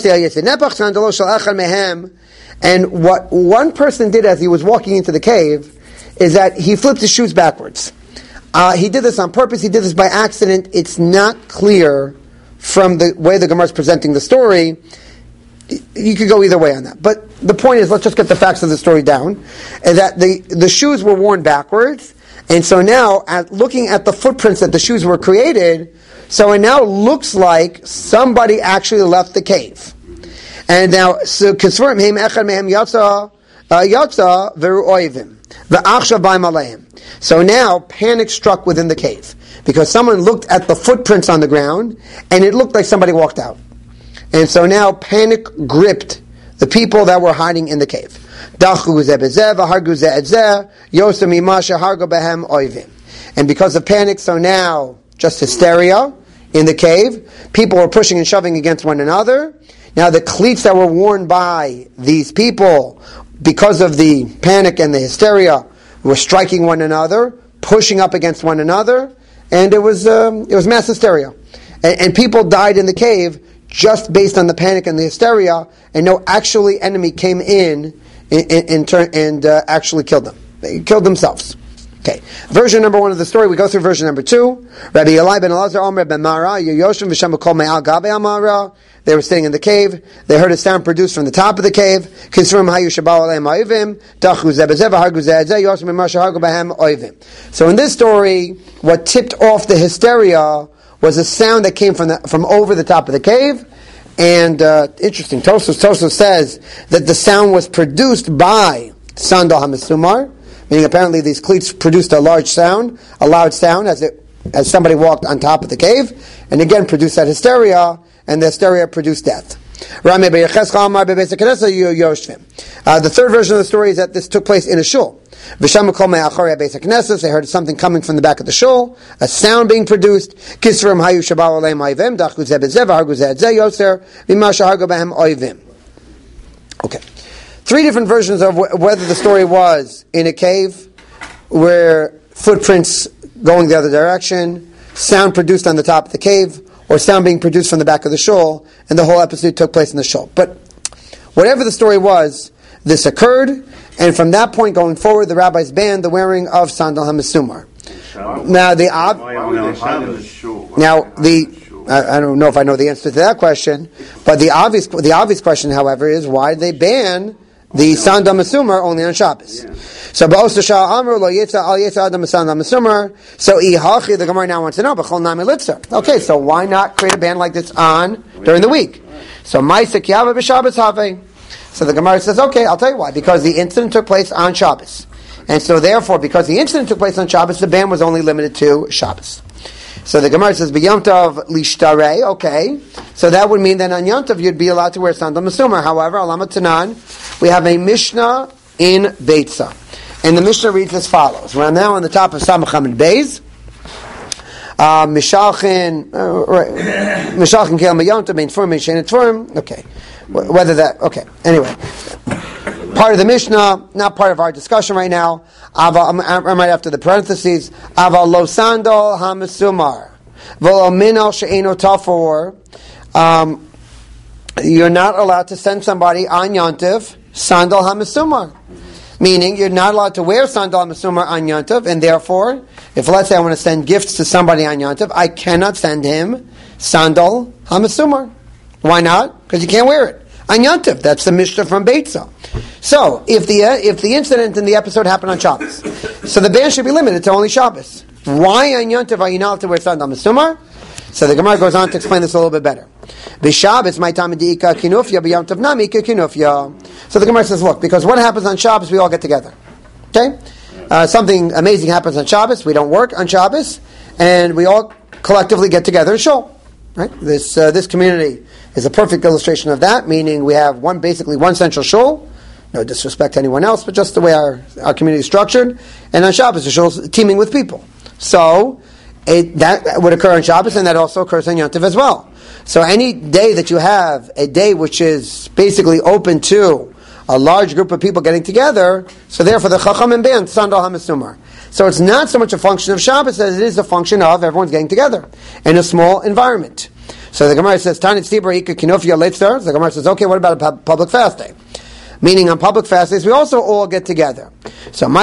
and what one person did as he was walking into the cave is that he flipped his shoes backwards. Uh, he did this on purpose, he did this by accident. It's not clear from the way the Gemara is presenting the story. You could go either way on that. But the point is, let's just get the facts of the story down, is that the, the shoes were worn backwards, and so now, at looking at the footprints that the shoes were created, so it now looks like somebody actually left the cave. And now, so confirm him echad mehem yatsa yatsa veru oivim ve'achshav b'im aleim. So now, panic struck within the cave, because someone looked at the footprints on the ground, and it looked like somebody walked out. And so now panic gripped the people that were hiding in the cave. And because of panic, so now just hysteria in the cave. People were pushing and shoving against one another. Now the cleats that were worn by these people, because of the panic and the hysteria, were striking one another, pushing up against one another. and it was um, it was mass hysteria, and, and people died in the cave just based on the panic and the hysteria, and no actually enemy came in in, in, in turn and uh, actually killed them. They killed themselves. Okay, version number one of the story. We go through version number two. Rabbi Eli ben Elazar Omer ben Mara Yoshim v'Shem Kol Me'al Gabe Amara. They were staying in the cave. They heard a sound produced from the top of the cave. Kisrim Hayu Shabal Aleim Oivim Dachu Zebezev Hargu Zeh Yoshim Masha Hargu Bahem Oivim. So in this story, what tipped off the hysteria was a sound that came from the, from over the top of the cave. And uh, interesting, Tosfos Tosfos says that the sound was produced by Sandal HaMesumar. Meaning apparently these cleats produced a large sound, a loud sound as it as somebody walked on top of the cave, and again produced that hysteria, and the hysteria produced death. Uh, the third version of the story is that this took place in a shul. They heard something coming from the back of the shul, a sound being produced. Okay. Three different versions of wh- whether the story was in a cave, where footprints going the other direction, sound produced on the top of the cave, or sound being produced from the back of the shul, and the whole episode took place in the shul. But whatever the story was, this occurred, and from that point going forward, the rabbis banned the wearing of sandal hamesumar. Now the ob- now the I, I don't know if I know the answer to that question, but the obvious the obvious question, however, is why did they ban the sandal mesumar only on Shabbos? Yeah. So Ba'osashah Amru Lo Yetza Al Yetza Adam Sandal Mesumar. So Ihachi, the Gemara now wants to know B'chol Nami Litzer. Okay, so why not create a ban like this on during the week? So Ma'aseh Kiyava B'Shabbos Have. So the Gemara says, okay, I'll tell you why. Because the incident took place on Shabbos, and so therefore, because the incident took place on Shabbos, the ban was only limited to Shabbos. So the Gemara says, B'Yom Tov Lishtare, okay. So that would mean that on Yom Tov you'd be allowed to wear sandal mesumar. However, Alama Tanan, we have a Mishnah in Beitza. And the Mishnah reads as follows. We're now on the top of Samach Hamid Beis. Mishalchin, Mishalchin Kel Mayom Tov, Mein Tfurim, Mein Shein Tfurim. Okay. Whether that, okay. Anyway. Part of the Mishnah, not part of our discussion right now. Ava, I'm, I'm right after the parentheses. Ava lo sandal hamesumar, v'lo minal she'eno tafor. Um, you're not allowed to send somebody on Yontiv sandal hamesumar, meaning you're not allowed to wear sandal hamesumar on Yontiv, and therefore, if let's say I want to send gifts to somebody on Yontiv, I cannot send him sandal hamesumar. Why not? Because you can't wear it on Yontiv. That's the Mishnah from Beitza. So, if the uh, if the incident in the episode happened on Shabbos, so the ban should be limited to only Shabbos. Why on Yontiv are you not allowed to wear sandal mesumar? So the Gemara goes on to explain this a little bit better. B'Shabbos my time diika kinufya b'Yontiv nami kinufya. So the Gemara says, look, because what happens on Shabbos, we all get together. Okay, uh, something amazing happens on Shabbos. We don't work on Shabbos, and we all collectively get together and show. Right? This uh, this community is a perfect illustration of that. Meaning we have one basically one central shul. No disrespect to anyone else, but just the way our, our community is structured. And on Shabbos, the shul is teeming with people. So it, that would occur on Shabbos, and that also occurs on Yom Tov as well. So any day that you have a day which is basically open to a large group of people getting together, so therefore the Chachamim ban Sandal HaMesumar. So it's not so much a function of Shabbos as it is a function of everyone's getting together in a small environment. So the Gemara says, Tanit Tzibur Ika Kinofia Leitzar. The Gemara says, okay, what about a public fast day? Meaning on public fast days, we also all get together. So So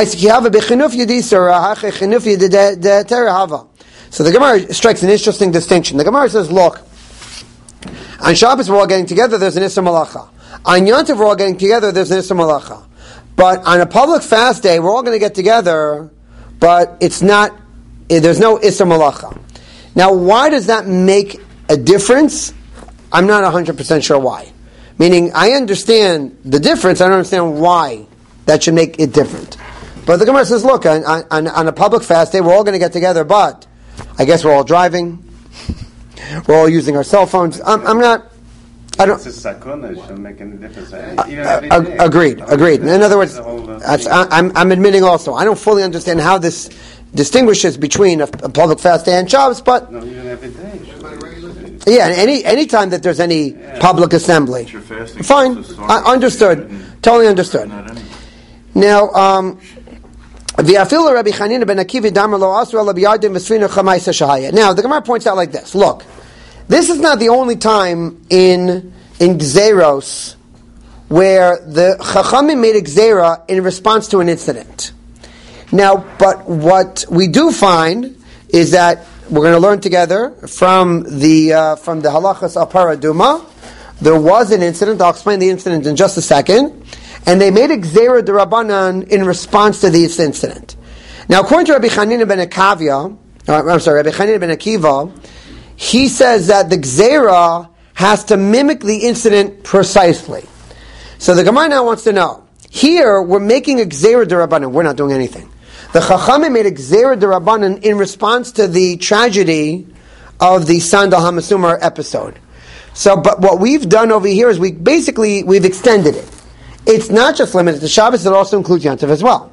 the Gemara strikes an interesting distinction. The Gemara says, look, on Shabbos we're all getting together, there's an Issur Malacha. On Yom Tov we're all getting together, there's an Issur Malacha. But on a public fast day, we're all going to get together, but it's not, there's no Issur Malacha. Now, why does that make a difference? I'm not one hundred percent sure why. Meaning, I understand the difference, I don't understand why that should make it different. But the Gemara says, look, on, on, on a public fast day, we're all going to get together, but I guess we're all driving, we're all using our cell phones. I'm, I'm not, I don't... It's a sakuna, it shouldn't make any difference. Uh, uh, agreed, agreed. In other words, I, I'm, I'm admitting also, I don't fully understand how this distinguishes between a, a public fast day and Shabbos, but... No, even every day. Yeah, any any time that there's any yeah. public assembly. Fine, I understood. Totally understood. Now, um, V'afilu Rabbi Chanina ben Akiva damar lo asur ala b'yardim v'sfina chamaisa shahaya. Now, the Gemara points out like this. Look, this is not the only time in in Gzeros where the Chachamim made a Gzera in response to an incident. Now, but what we do find is that we're going to learn together from the uh, from the Halachas Apara Duma. There was an incident. I'll explain the incident in just a second. And they made a Gzera D'Rabbanan in response to this incident. Now, according to Rabbi Chanina ben Akavia, uh, I'm sorry, Rabbi Chanina ben Akiva, he says that the Gzera has to mimic the incident precisely. So the Gemara now wants to know. Here, we're making a Gzera D'Rabbanan. We're not doing anything. The Chachamim made a Gzera D'Rabbanan in response to the tragedy of the Sandal HaMasumar episode. So, but what we've done over here is we basically, we've extended it. It's not just limited to Shabbos, it also includes Yantav as well.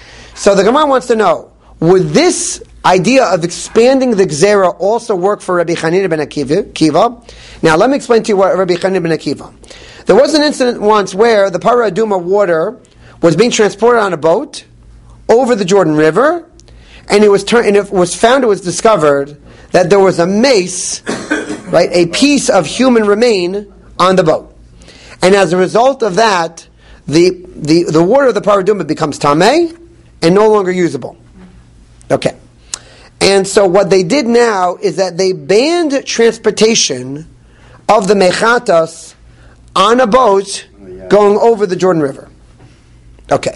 So the Gemara wants to know, would this idea of expanding the Gzera also work for Rabbi Chanina ben Akiva? Now let me explain to you what Rabbi Chanina ben Akiva. There was an incident once where the Parah Aduma water was being transported on a boat over the Jordan River, and it was tur- and it was found, it was discovered that there was a mace, right, a piece of human remain on the boat. And as a result of that, the the, the water of the Parah Aduma becomes tameh and no longer usable. Okay. And so what they did now is that they banned transportation of the mechatas on a boat going over the Jordan River. Okay.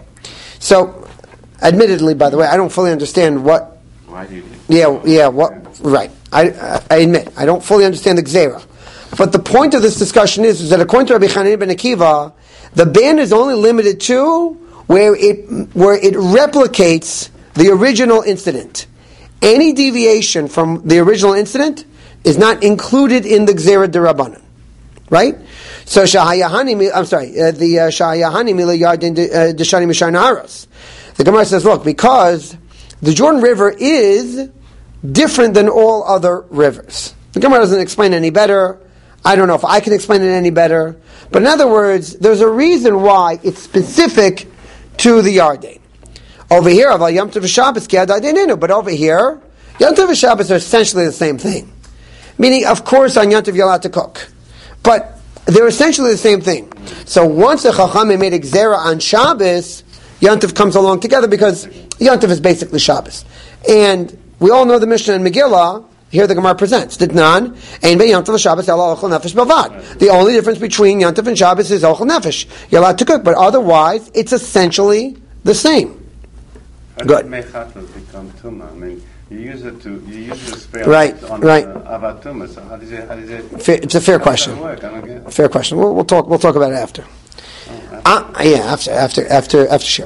So, admittedly, by the way, I don't fully understand what... Why do you... Yeah, yeah, what... Right. I, I admit, I don't fully understand the Gzera. But the point of this discussion is, is that according to Rabbi Chanina ben Akiva, the ban is only limited to where it where it replicates the original incident. Any deviation from the original incident is not included in the Gzera D'Rabbanan. Right? So, Shahayahani, I'm sorry, uh, the uh, Shahayahani Mila Yardin Deshani Mishar Naharos. The Gemara says, look, because the Jordan River is different than all other rivers. The Gemara doesn't explain any better. I don't know if I can explain it any better. But in other words, there's a reason why it's specific to the Yarden. Over here, Yom Tov Shabbos, but over here, Yom Tov and Shabbos are essentially the same thing. Meaning, of course, on Yom Tov you're allowed to cook. But they're essentially the same thing. So once the Chachamim made a Gzera on Shabbos, Yom Tov comes along together because Yom Tov is basically Shabbos. And we all know the Mishnah in Megillah. Here the Gemara presents Ditnan and be Yom Tov Shabbos Ela Ochel Nefesh Bavad. The only difference between Yom Tov and Shabbos is Ochel Nefesh. You're allowed to cook, but otherwise it's essentially the same. How Good. did mechatos become tuma? I mean, you use it to you use it to spray Right, on right. uh, avatuma. So how does it? How does it? Fair, it's a fair how question. Does that work? I don't get it. Fair question. We'll, we'll talk. We'll talk about it after. Oh, Uh, yeah, after after after after sure.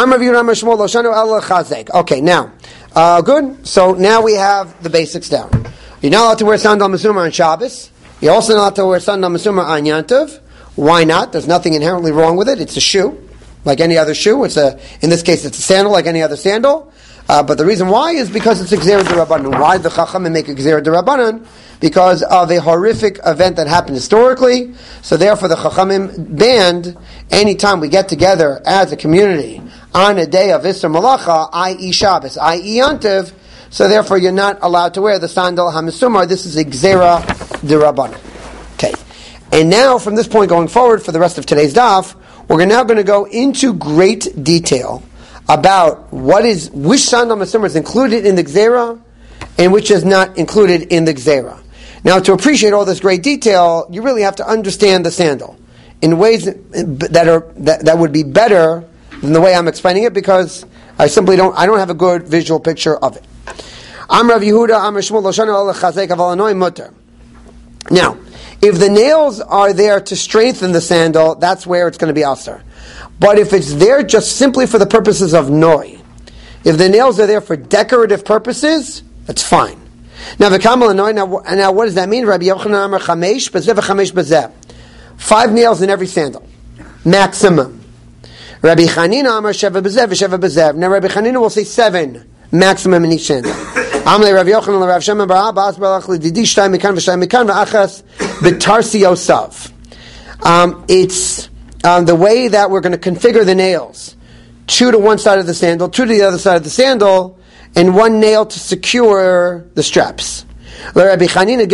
Okay, now, uh, good. So now we have the basics down. You're not allowed to wear sandal masuma on Shabbos. You're also not allowed to wear sandal masuma on Yantav. Why not? There's nothing inherently wrong with it. It's a shoe, like any other shoe. It's a, in this case, it's a sandal, like any other sandal. Uh, but the reason why is because it's a Gzera D'Rabbanan. Why did the Chachamim make a Gzera D'Rabbanan? Because of a horrific event that happened historically. So therefore the Chachamim banned anytime we get together as a community on a day of Isser Malacha, that is. Shabbos, that is. Yantiv. So therefore you're not allowed to wear the sandal HaMesumar. This is a Gzera D'Rabbanan. Okay. And now from this point going forward for the rest of today's daf, we're now going to go into great detail about what is, which sandal HaMesumar is included in the Gzera and which is not included in the Gzera. Now, to appreciate all this great detail, you really have to understand the sandal in ways that are that, that would be better than the way I'm explaining it, because I simply don't I don't have a good visual picture of it. Am Rav Yehuda, Am Shmuel, Loshanu Ala Chazek Aval Anoi Mutter. Now, if the nails are there to strengthen the sandal, that's where it's going to be asar. But if it's there just simply for the purposes of noi, if the nails are there for decorative purposes, that's fine. Now, the Kamal Anoi, now, now what does that mean? Rabbi Yochanan Amar Chamesh, Bezeh Chamesh Bezeh. Five nails in every sandal. Maximum. Rabbi Chanina Amar Sheva Bezeh, Sheva Bezeh. Now, Rabbi Chanina will say seven maximum in each sandal. Amle Rabbi Yochanan Rav Shimon Bar Abba Asbar Lach Lididi Shtay Mikan V'Shtay Mikan V'Achas B'Tarsi Yosav. Um, it's um, the way that we're going to configure the nails two to one side of the sandal, two to the other side of the sandal, and one nail to secure the straps. Now, according to Rabbi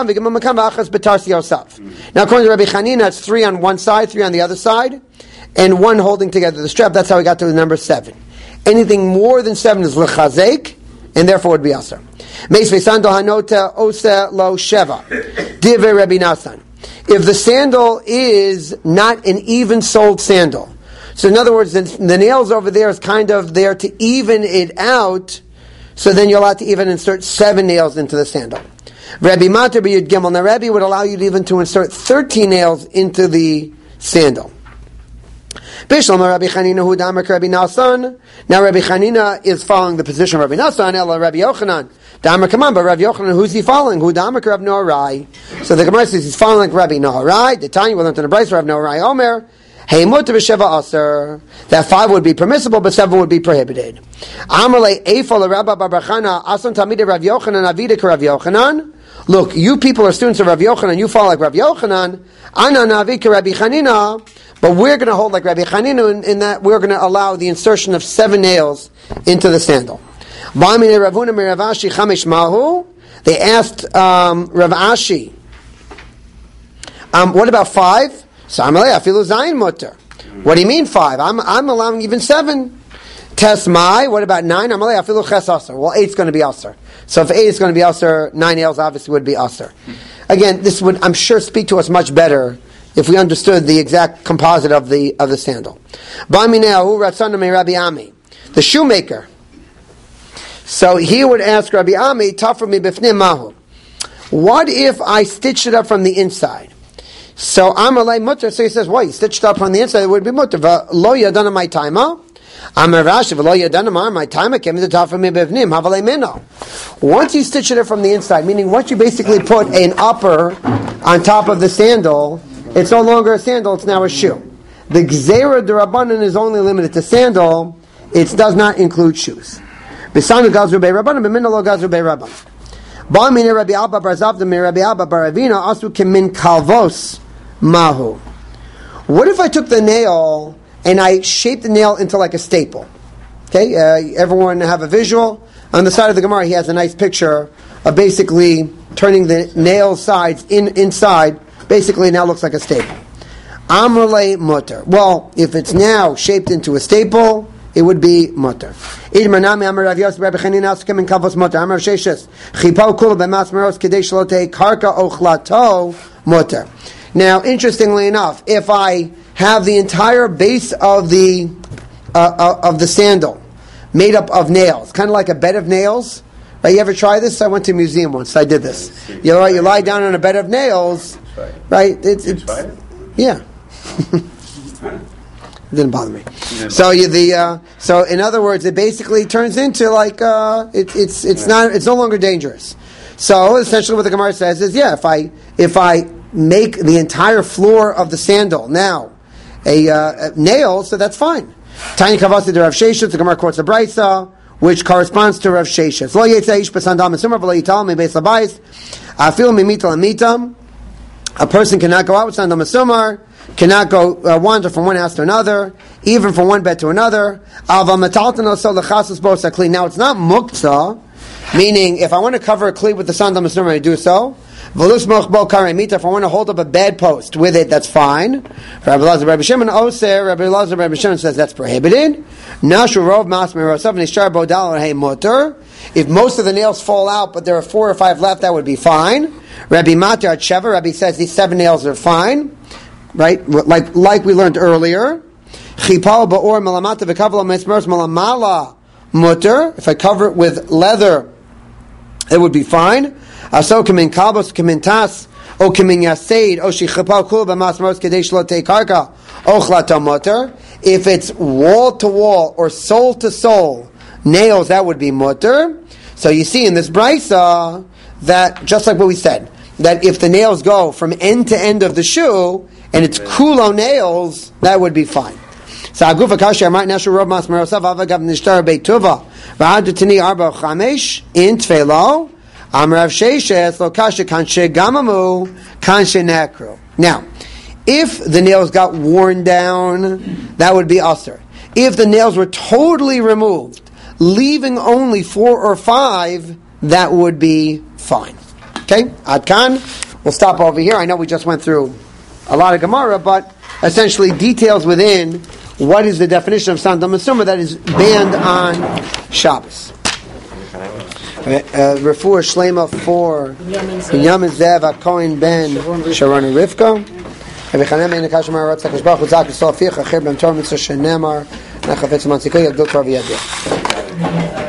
Chanina, it's three on one side, three on the other side, and one holding together the strap. That's how we got to the number seven. Anything more than seven is l'chazek, and therefore would be asar. If the sandal is not an even-soled sandal, so in other words, the, the nails over there is kind of there to even it out, so then you're allowed to even insert seven nails into the sandal. Rabbi Mater b'Yud Gimel. Now Rabbi would allow you to even to insert thirteen nails into the sandal. Bishlam Rabbi Chanina hu damak Rabbi Nasan. Now Rabbi Chanina is following the position of Rabbi Nasan. Ela Rabbi Yochanan. Damak Kaman, but Rabbi Yochanan, who's he following? Hu damak Rabbi Noarai. So the Gemara says he's following Rabbi Noarai. The Tanya will learn to the Brayso Rabbi Noarai Omer. Hey muter b'sheva aser. That five would be permissible, but seven would be prohibited. Amrle eifol Rabbi Barbachana asan tamid Rabbi Yochanan avida Rabbi Yochanan. Look, you people are students of Rabbi Yochanan. You follow like Rabbi Yochanan. Ana navi Rabbi Chanina. But we're going to hold like Rabbi Chanina in, in that we're going to allow the insertion of seven nails into the sandal. They asked um, Rav Ashi, um, what about five? What do you mean five? I'm, I'm allowing even seven. Tesmai, what about nine? Well, eight's going to be aser. So if eight is going to be aser, nine nails obviously would be aser. Again, this would, I'm sure, speak to us much better if we understood the exact composite of the of the sandal. The shoemaker. So he would ask Rabbi Ami, Taframi b'fnim mahu. What if I stitched it up from the inside? So Amalei mutter. So he says, "Why? You stitched up from the inside? It would be mutter. Lo yadana my timer. Amar Rashi v'lo yadana my timer came to Taframi b'fnim havalei mino." Once you stitch it up from the inside, meaning once you basically put an upper on top of the sandal, it's no longer a sandal, it's now a shoe. The Gzeira D'Rabbanan is only limited to sandal, it does not include shoes. B'sanu Gazru B'Rabbanan, B'minna lo Gazru B'Rabbanan. Ba'amine Rabbi Abba Bar Zavda Me Rabbi Abba Bar Avina Asu Kemin Kalvos Mahu. What if I took the nail and I shaped the nail into like a staple? Okay, uh, everyone have a visual? On the side of the Gemara, he has a nice picture of basically turning the nail sides in inside. Basically, now looks like a staple. Amrle mutter. Well, if it's now shaped into a staple, it would be mutter. Now, interestingly enough, if I have the entire base of the uh, uh, of the sandal made up of nails, kind of like a bed of nails. Right, you ever try this? I went to a museum once. I did this. You lie, you lie down on a bed of nails. Right? It's, it's, yeah. It didn't bother me. So you, the uh, so in other words, it basically turns into like uh, it, it's it's not it's no longer dangerous. So essentially, what the Gemara says is, yeah, if I if I make the entire floor of the sandal now a, uh, a nail, so that's fine. Tiny kavasi de Rav Sheshes, the Gemara quotes the Brayso, which corresponds to Rav Sheshes. Lo yitzei ish b'sandal mesumar v'lo yital mi beis labayis afil mimita lamitam. A person cannot go out with sandal mesumar, cannot go uh, wander from one house to another, even from one bed to another. Now it's not muktzah, meaning if I want to cover a kli with the sandal mesumar, I do so. If I want to hold up a bedpost with it, that's fine. Rabbi Lazar, Rabbi Shimon Oser, Rabbi Lazar, Rabbi Shimon says that's prohibited. If most of the nails fall out, but there are four or five left, that would be fine. Rabbi Matar Sheva, Rabbi says these seven nails are fine, right? Like like we learned earlier. If I cover it with leather, it would be fine. So kamin kalbos kamin tas o kamin yaseid o shichapal kul b'masmaros kedei shlo teikarka ochlata mutter. If it's wall to wall or sole to sole nails, that would be mutter. So you see in this brisa that just like what we said, that if the nails go from end to end of the shoe and it's kulo nails, that would be fine. So agufa kasher might nashu rob masmaros avagav nishtar beituva v'adutini arba chamesh in tfelo. Amrav Sheshes lo kasha kanshe gamamu kanshe nekro. Now, if the nails got worn down, that would be aser. If the nails were totally removed, leaving only four or five, that would be fine. Okay, Ad Kan. We'll stop over here. I know we just went through a lot of Gemara, but essentially details within what is the definition of Sandal Mesuma that is banned on Shabbos. Refuah Shlema for Binyamin Zev HaKohen ben Sharon and Rivka. V'chanem ein Akash Mar Ratzak Hashbach Utzak Yisrael Fiach Acher Ben Torah Mitzvah Shenemar Nachafetz Matzikay Yagdol Torah V'Yadeh.